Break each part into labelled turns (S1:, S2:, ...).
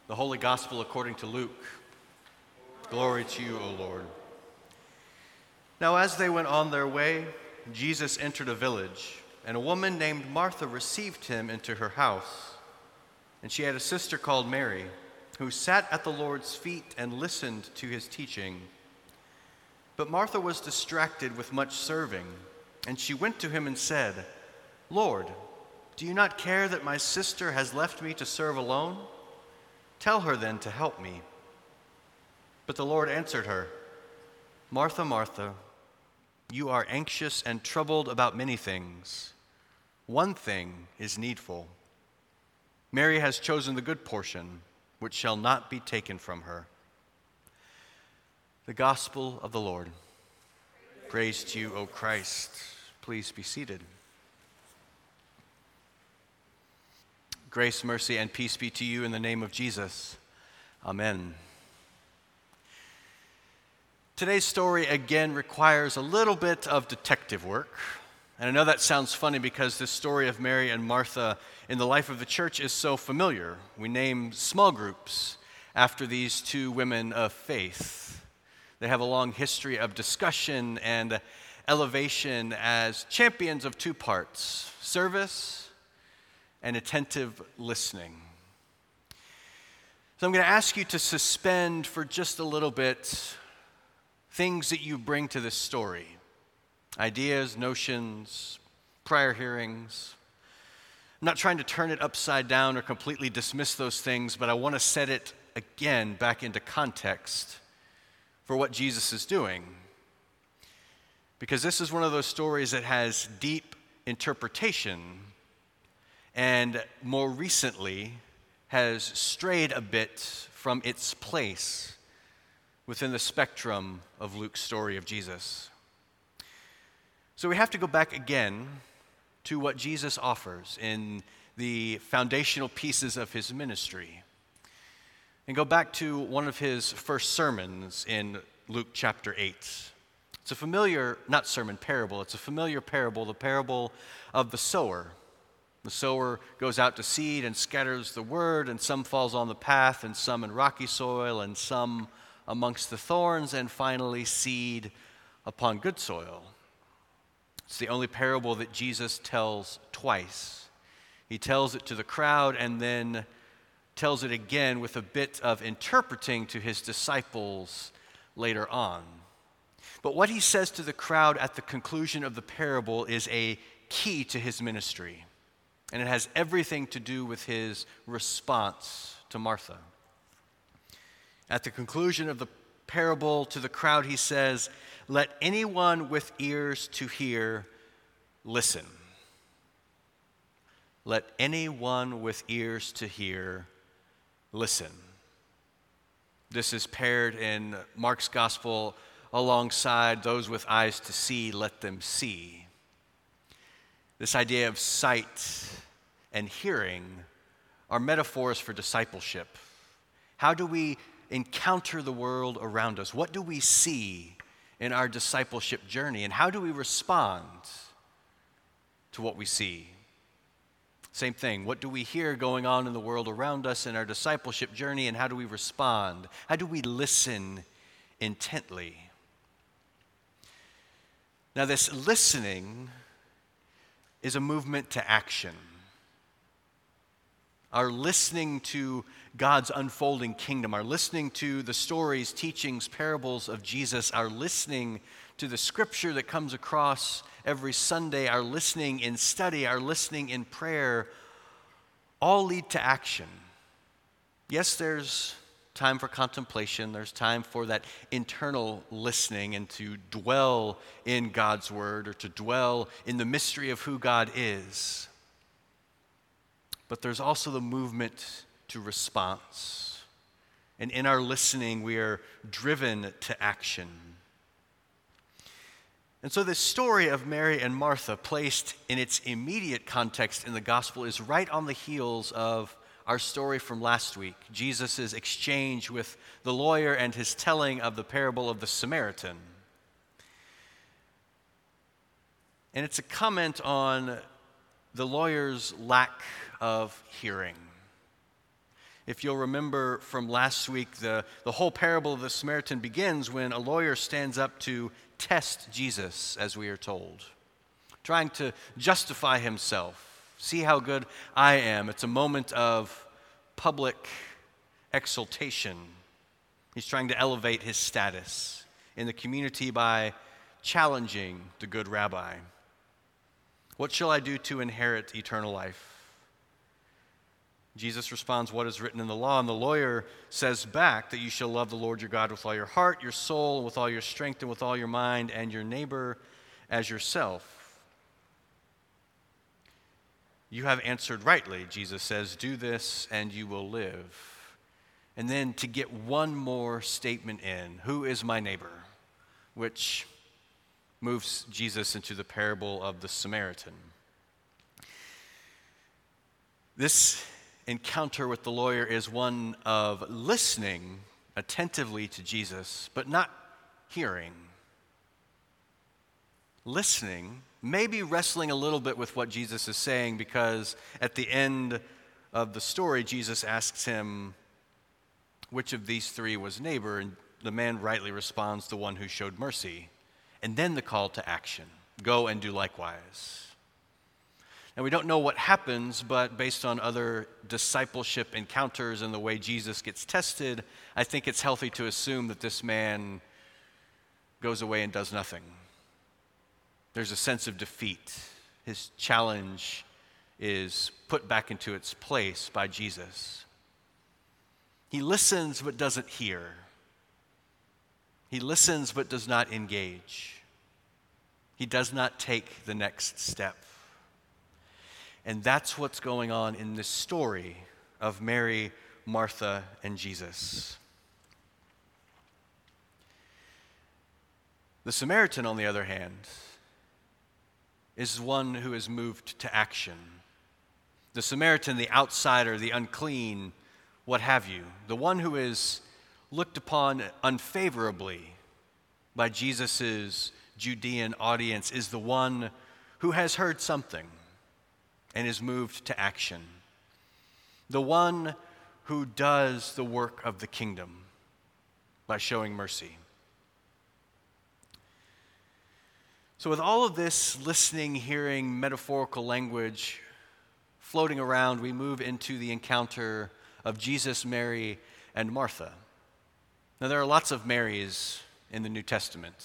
S1: The Holy Gospel according to Luke. Glory to you, O Lord. Now as they went on their way, Jesus entered a village, and a woman named Martha received him into her house. And she had a sister called Mary, who sat at the Lord's feet and listened to his teaching. But Martha was distracted with much serving, and she went to him and said, "Lord, do you not care that my sister has left me to serve alone? Tell her then to help me." But the Lord answered her, "Martha, Martha, you are anxious and troubled about many things. One thing is needful. Mary has chosen the good portion, which shall not be taken from her." The Gospel of the Lord. Praise to you, O Christ. Please be seated. Grace, mercy, and peace be to you in the name of Jesus. Amen. Today's story again requires a little bit of detective work. And I know that sounds funny because this story of Mary and Martha in the life of the church is so familiar. We name small groups after these two women of faith. They have a long history of discussion and elevation as champions of two parts: service and attentive listening. So I'm going to ask you to suspend for just a little bit things that you bring to this story. Ideas, notions, prior hearings. I'm not trying to turn it upside down or completely dismiss those things, but I want to set it again back into context for what Jesus is doing. Because this is one of those stories that has deep interpretation and more recently has strayed a bit from its place within the spectrum of Luke's story of Jesus. So we have to go back again to what Jesus offers in the foundational pieces of his ministry, and go back to one of his first sermons in Luke chapter 8. It's a familiar, not sermon, parable. It's a familiar parable, the parable of the sower. The sower goes out to seed and scatters the word, and some falls on the path, and some in rocky soil, and some amongst the thorns, and finally seed upon good soil. It's the only parable that Jesus tells twice. He tells it to the crowd and then tells it again with a bit of interpreting to his disciples later on. But what he says to the crowd at the conclusion of the parable is a key to his ministry. And it has everything to do with his response to Martha. At the conclusion of the parable to the crowd, he says, "Let anyone with ears to hear listen." Let anyone with ears to hear listen. This is paired in Mark's gospel alongside "those with eyes to see, let them see." This idea of sight and hearing are metaphors for discipleship. How do we encounter the world around us? What do we see in our discipleship journey? And how do we respond to what we see? Same thing. What do we hear going on in the world around us in our discipleship journey, and how do we respond? How do we listen intently? Now, this listening is a movement to action. Our listening to God's unfolding kingdom, our listening to the stories, teachings, parables of Jesus, our listening to the scripture that comes across every Sunday, our listening in study, our listening in prayer, all lead to action. Yes, there's time for contemplation, there's time for that internal listening and to dwell in God's word or to dwell in the mystery of who God is. But there's also the movement to response. And in our listening, we are driven to action. And so this story of Mary and Martha, placed in its immediate context in the gospel, is right on the heels of our story from last week, Jesus' exchange with the lawyer and his telling of the parable of the Samaritan. And it's a comment on the lawyer's lack of hearing. If you'll remember from last week, the whole parable of the Samaritan begins when a lawyer stands up to test Jesus, as we are told, trying to justify himself, see how good I am. It's a moment of public exaltation. He's trying to elevate his status in the community by challenging the good rabbi. What shall I do to inherit eternal life? Jesus responds, what is written in the law? And the lawyer says back that you shall love the Lord your God with all your heart, your soul, and with all your strength, and with all your mind, and your neighbor as yourself. You have answered rightly, Jesus says, do this and you will live. And then to get one more statement in, who is my neighbor? Which moves Jesus into the parable of the Samaritan. This encounter with the lawyer is one of listening attentively to Jesus, but not hearing. Listening, maybe wrestling a little bit with what Jesus is saying, because at the end of the story, Jesus asks him, which of these three was neighbor? And the man rightly responds, the one who showed mercy. And then the call to action, go and do likewise. And we don't know what happens, but based on other discipleship encounters and the way Jesus gets tested, I think it's healthy to assume that this man goes away and does nothing. There's a sense of defeat. His challenge is put back into its place by Jesus. He listens but doesn't hear. He listens but does not engage. He does not take the next step. And that's what's going on in this story of Mary, Martha, and Jesus. The Samaritan, on the other hand, is one who is moved to action. The Samaritan, the outsider, the unclean, what have you, the one who is looked upon unfavorably by Jesus' Judean audience, is the one who has heard something and is moved to action. The one who does the work of the kingdom by showing mercy. So with all of this listening, hearing, metaphorical language floating around, we move into the encounter of Jesus, Mary, and Martha. Now there are lots of Marys in the New Testament.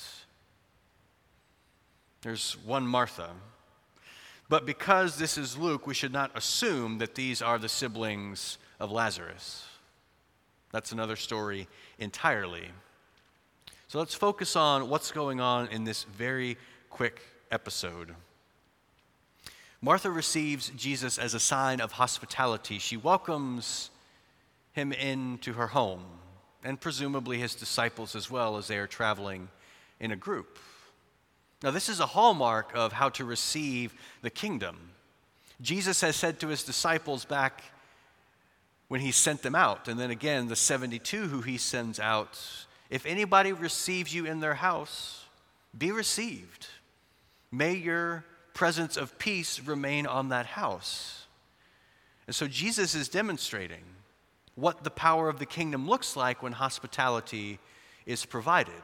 S1: There's one Martha. But because this is Luke, we should not assume that these are the siblings of Lazarus. That's another story entirely. So let's focus on what's going on in this very quick episode. Martha receives Jesus as a sign of hospitality. She welcomes him into her home, and presumably his disciples as well, as they are traveling in a group. Now, this is a hallmark of how to receive the kingdom. Jesus has said to his disciples back when he sent them out, and then again, the 72 who he sends out, if anybody receives you in their house, be received. May your presence of peace remain on that house. And so Jesus is demonstrating what the power of the kingdom looks like when hospitality is provided.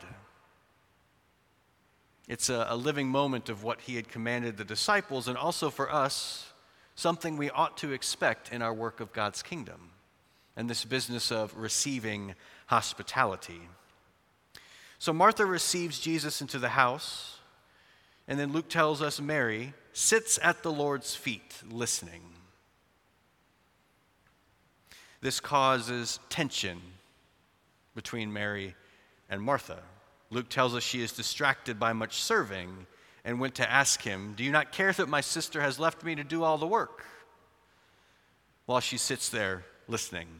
S1: It's a living moment of what he had commanded the disciples, and also for us, something we ought to expect in our work of God's kingdom, and this business of receiving hospitality. So Martha receives Jesus into the house, and then Luke tells us Mary sits at the Lord's feet listening. This causes tension between Mary and Martha. Luke tells us she is distracted by much serving and went to ask him, "Do you not care that my sister has left me to do all the work?" While she sits there listening.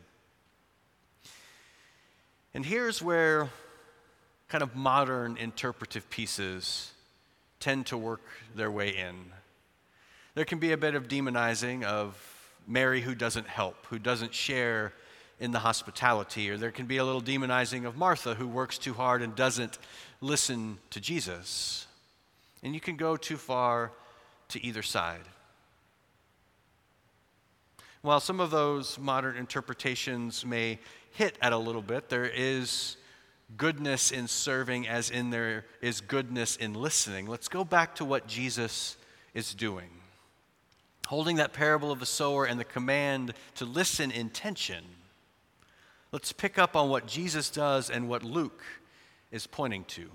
S1: And here's where kind of modern interpretive pieces tend to work their way in. There can be a bit of demonizing of Mary who doesn't help, who doesn't share in the hospitality, or there can be a little demonizing of Martha who works too hard and doesn't listen to Jesus. And you can go too far to either side. While some of those modern interpretations may hit at a little bit, there is goodness in serving as in there is goodness in listening. Let's go back to what Jesus is doing. Holding that parable of the sower and the command to listen in tension, let's pick up on what Jesus does and what Luke is pointing to.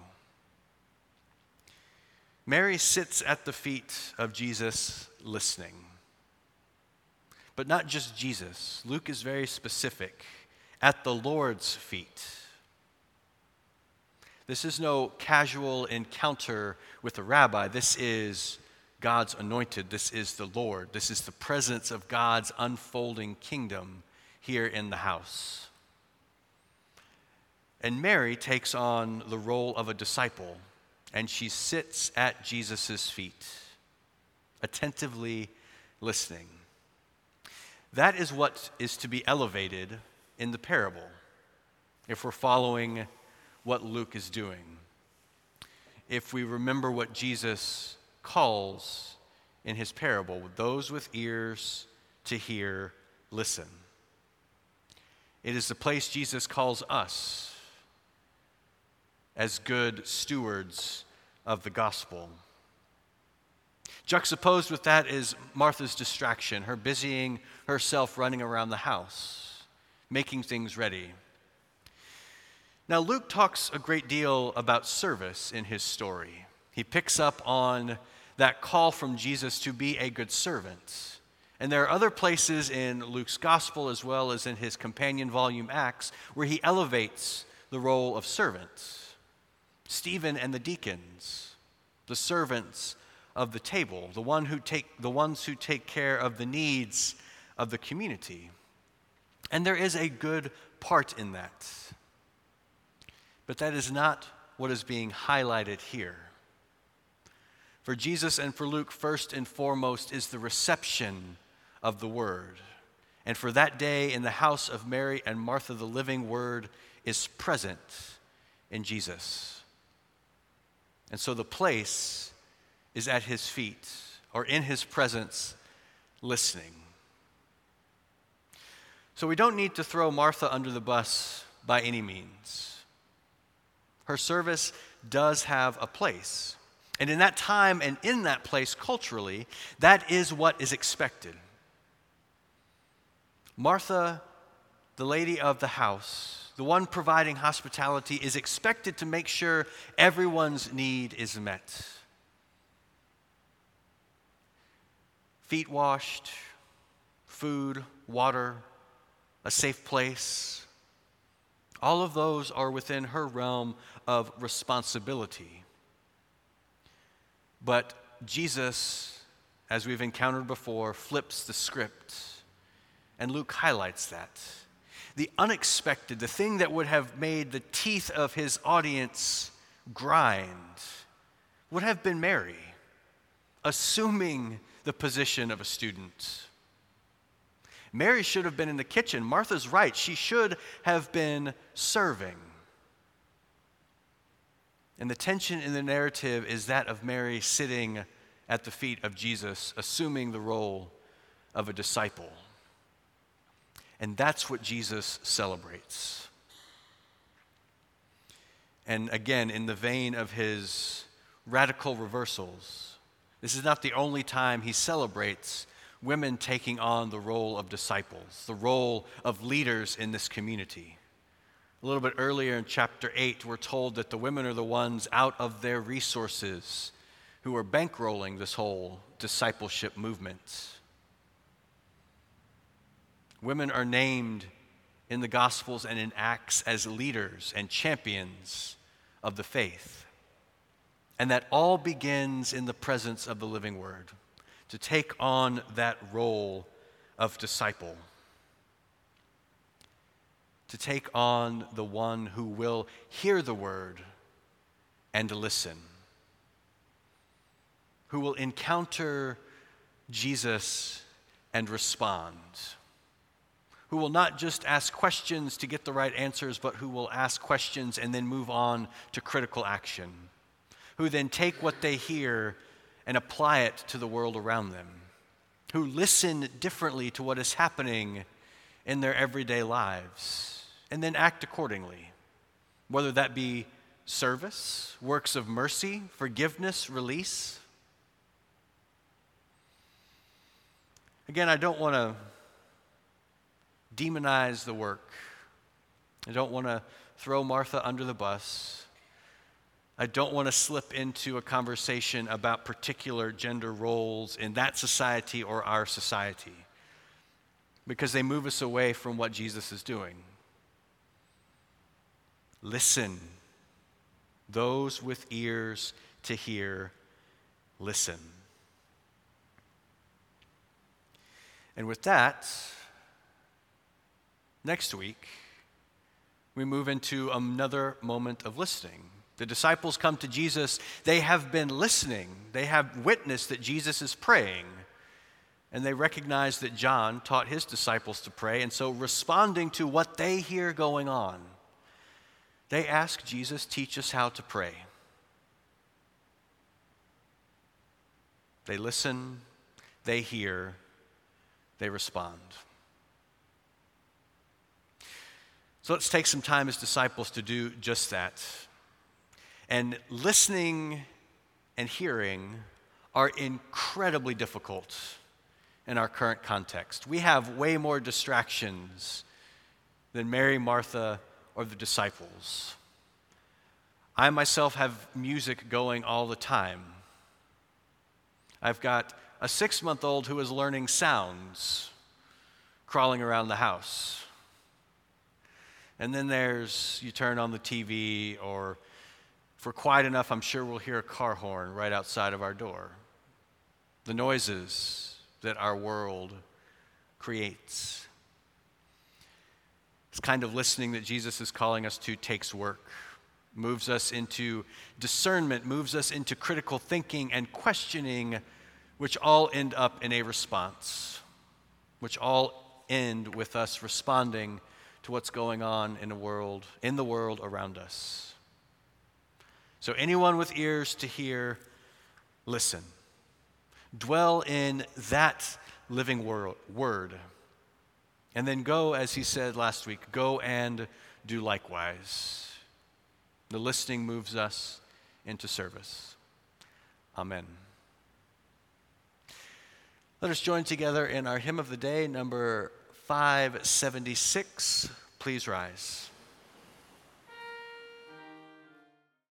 S1: Mary sits at the feet of Jesus listening. But not just Jesus. Luke is very specific. At the Lord's feet. This is no casual encounter with a rabbi. This is God's anointed. This is the Lord. This is the presence of God's unfolding kingdom here in the house. And Mary takes on the role of a disciple, and she sits at Jesus' feet, attentively listening. That is what is to be elevated in the parable, if we're following what Luke is doing. If we remember what Jesus calls in his parable, those with ears to hear, listen. It is the place Jesus calls us as good stewards of the gospel. Juxtaposed with that is Martha's distraction, her busying herself running around the house, making things ready. Now, Luke talks a great deal about service in his story. He picks up on that call from Jesus to be a good servant. And there are other places in Luke's gospel, as well as in his companion volume, Acts, where he elevates the role of servants. Stephen and the deacons, the servants of the table, the ones who take care of the needs of the community. And there is a good part in that. But that is not what is being highlighted here. For Jesus and for Luke, first and foremost is the reception of the word. And for that day in the house of Mary and Martha, the living word is present in Jesus. And so the place is at his feet, or in his presence, listening. So we don't need to throw Martha under the bus by any means. Her service does have a place. And in that time and in that place culturally, that is what is expected. Martha, the lady of the house, the one providing hospitality, is expected to make sure everyone's need is met. Feet washed, food, water, a safe place. All of those are within her realm of responsibility. But Jesus, as we've encountered before, flips the script, and Luke highlights that. The unexpected, the thing that would have made the teeth of his audience grind, would have been Mary, assuming the position of a student. Mary should have been in the kitchen. Martha's right. She should have been serving. And the tension in the narrative is that of Mary sitting at the feet of Jesus, assuming the role of a disciple. And that's what Jesus celebrates. And again, in the vein of his radical reversals, this is not the only time he celebrates women taking on the role of disciples, the role of leaders in this community. A little bit earlier in chapter 8, we're told that the women are the ones out of their resources who are bankrolling this whole discipleship movement. Women are named in the Gospels and in Acts as leaders and champions of the faith. And that all begins in the presence of the living word, to take on that role of disciple, to take on the one who will hear the word and listen, who will encounter Jesus and respond, who will not just ask questions to get the right answers, but who will ask questions and then move on to critical action, who then take what they hear and apply it to the world around them. who listen differently to what is happening in their everyday lives and then act accordingly, whether that be service, works of mercy, forgiveness, release. Again, I don't want to demonize the work. I don't want to throw Martha under the bus. I don't want to slip into a conversation about particular gender roles in that society or our society, because they move us away from what Jesus is doing. Listen. Those with ears to hear, listen. And with that, next week, we move into another moment of listening. The disciples come to Jesus. They have been listening. They have witnessed that Jesus is praying. And they recognize that John taught his disciples to pray. And so, responding to what they hear going on, they ask Jesus, teach us how to pray. They listen, they hear, they respond. So let's take some time as disciples to do just that. And listening and hearing are incredibly difficult in our current context. We have way more distractions than Mary, Martha, or the disciples. I myself have music going all the time. I've got a 6-month-old who is learning sounds crawling around the house. And then you turn on the TV, or if we're quiet enough, I'm sure we'll hear a car horn right outside of our door. The noises that our world creates. This kind of listening that Jesus is calling us to takes work, moves us into discernment, moves us into critical thinking and questioning, which all end up in a response, which all end with us responding to what's going on in the world around us. So anyone with ears to hear, listen. Dwell in that living word. And then go, as he said last week, go and do likewise. The listening moves us into service. Amen. Let us join together in our hymn of the day, number 576. Please rise.